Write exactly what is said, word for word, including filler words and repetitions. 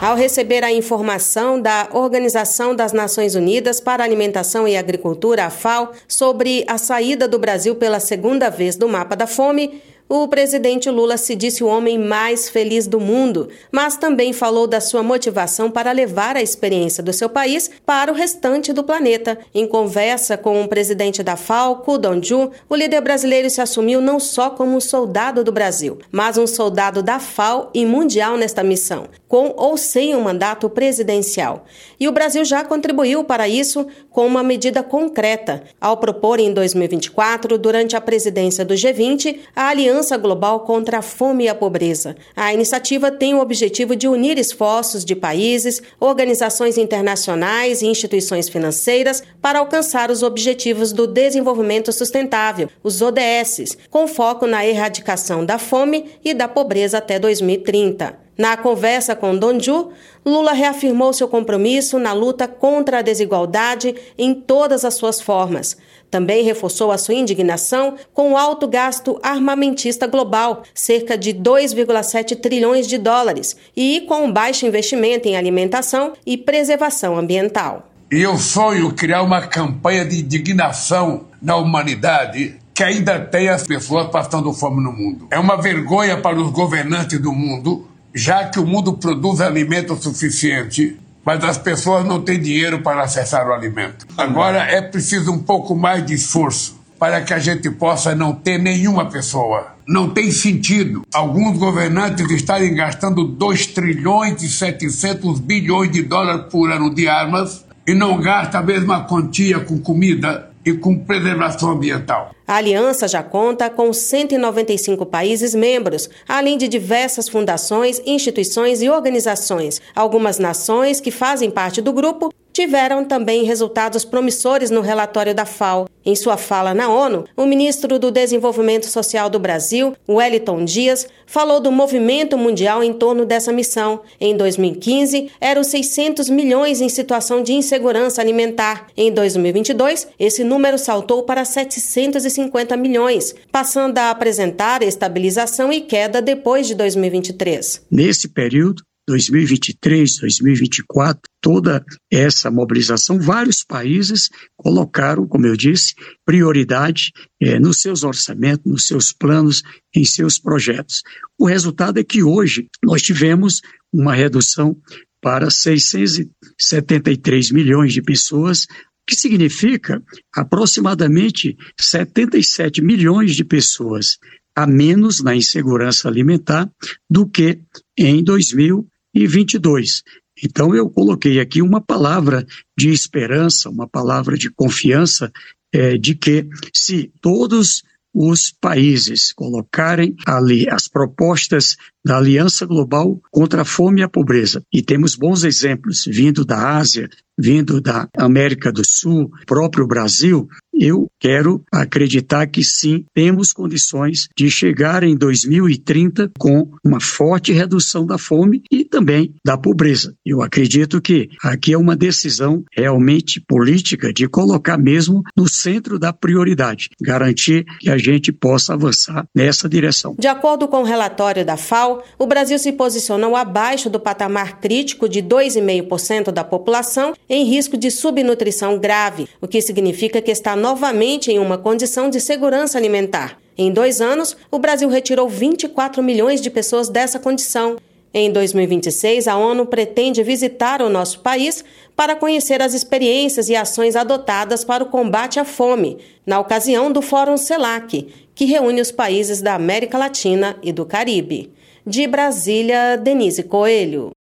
Ao receber a informação da Organização das Nações Unidas para a Alimentação e Agricultura, a FAO, sobre a saída do Brasil pela segunda vez do mapa da fome, o presidente Lula se disse o homem mais feliz do mundo, mas também falou da sua motivação para levar a experiência do seu país para o restante do planeta. Em conversa com o presidente da FAO, Ku Dong-ju, o líder brasileiro se assumiu não só como um soldado do Brasil, mas um soldado da FAO e mundial nesta missão, com ou sem um mandato presidencial. E o Brasil já contribuiu para isso com uma medida concreta, ao propor em dois mil e vinte e quatro, durante a presidência do G vinte, a Aliança Global contra a Fome e a Pobreza. A iniciativa tem o objetivo de unir esforços de países, organizações internacionais e instituições financeiras para alcançar os Objetivos do Desenvolvimento Sustentável, os O D S, com foco na erradicação da fome e da pobreza até dois mil e trinta. Na conversa com Dong-ju, Lula reafirmou seu compromisso na luta contra a desigualdade em todas as suas formas. Também reforçou a sua indignação com o alto gasto armamentista global, cerca de dois vírgula sete trilhões de dólares, e com um baixo investimento em alimentação e preservação ambiental. E eu sonho criar uma campanha de indignação na humanidade que ainda tem as pessoas passando fome no mundo. É uma vergonha para os governantes do mundo, já que o mundo produz alimento suficiente, mas as pessoas não têm dinheiro para acessar o alimento. Agora é preciso um pouco mais de esforço para que a gente possa não ter nenhuma pessoa. Não tem sentido alguns governantes estarem gastando dois trilhões e setecentos bilhões de dólares por ano de armas e não gastam a mesma quantia com comida e com preservação ambiental. A aliança já conta com cento e noventa e cinco países membros, além de diversas fundações, instituições e organizações. Algumas nações que fazem parte do grupo tiveram também resultados promissores no relatório da FAO. Em sua fala na ONU, o ministro do Desenvolvimento Social do Brasil, Wellington Dias, falou do movimento mundial em torno dessa missão. Em dois mil e quinze, eram seiscentos milhões em situação de insegurança alimentar. Em dois mil e vinte e dois, esse número saltou para setecentos e cinquenta milhões, passando a apresentar estabilização e queda depois de dois mil e vinte e três. Nesse período, dois mil e vinte e três, dois mil e vinte e quatro, toda essa mobilização, vários países colocaram, como eu disse, prioridade é, nos seus orçamentos, nos seus planos, em seus projetos. O resultado é que hoje nós tivemos uma redução para seiscentos e setenta e três milhões de pessoas, que significa aproximadamente setenta e sete milhões de pessoas a menos na insegurança alimentar do que em dois mil e vinte e dois. Então eu coloquei aqui uma palavra de esperança, uma palavra de confiança é, de que se todos os países colocarem ali as propostas da Aliança Global contra a Fome e a Pobreza, e temos bons exemplos vindo da Ásia, vindo da América do Sul, próprio Brasil, eu quero acreditar que sim, temos condições de chegar em dois mil e trinta com uma forte redução da fome e também da pobreza. Eu acredito que aqui é uma decisão realmente política de colocar mesmo no centro da prioridade, garantir que a gente possa avançar nessa direção. De acordo com o relatório da FAO, o Brasil se posicionou abaixo do patamar crítico de dois vírgula cinco por cento da população em risco de subnutrição grave, o que significa que está novamente em uma condição de segurança alimentar. Em dois anos, o Brasil retirou vinte e quatro milhões de pessoas dessa condição. Em dois mil e vinte e seis, a ONU pretende visitar o nosso país para conhecer as experiências e ações adotadas para o combate à fome, na ocasião do Fórum CELAC, que reúne os países da América Latina e do Caribe. De Brasília, Denise Coelho.